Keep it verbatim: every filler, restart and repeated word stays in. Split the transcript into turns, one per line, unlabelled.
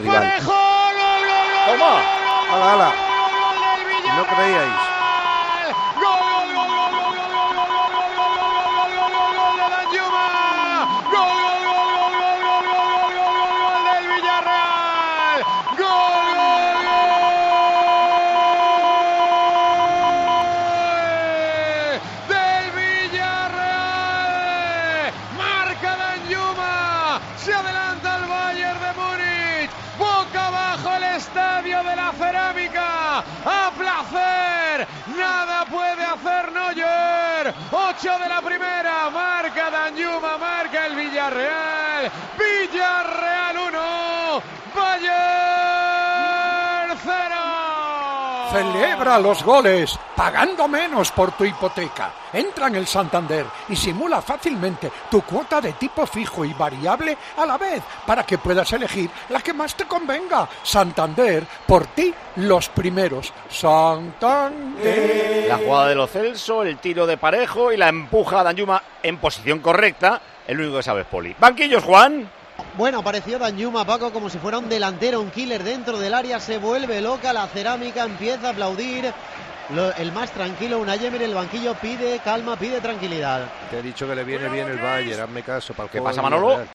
Parejo,
¡Toma!
¡Hala, hala! ¿No creíais?
Se adelanta el Bayern de Múnich, boca abajo el estadio de la Cerámica, a placer, nada puede hacer Neuer, ocho de la primera, marca Danjuma, marca el Villarreal, Villarreal uno, Bayern cero.
Celebra los goles, pagando menos por tu hipoteca. Entra en el Santander y simula fácilmente tu cuota de tipo fijo y variable a la vez, para que puedas elegir la que más te convenga. Santander, por ti, los primeros. Santander.
La jugada de Lo Celso, el tiro de Parejo y la empuja a Danjuma en posición correcta. El único que sabe es Poli. Banquillos, Juan.
Bueno, apareció Danjuma, Paco, como si fuera un delantero, un killer dentro del área, se vuelve loca, la Cerámica empieza a aplaudir, Lo, el más tranquilo, Unai Emery en el banquillo pide calma, pide tranquilidad.
Te he dicho que le viene bien el Bayern, hazme caso. Para el
¿Qué
juego
pasa,
del
Manolo?
Villarreal.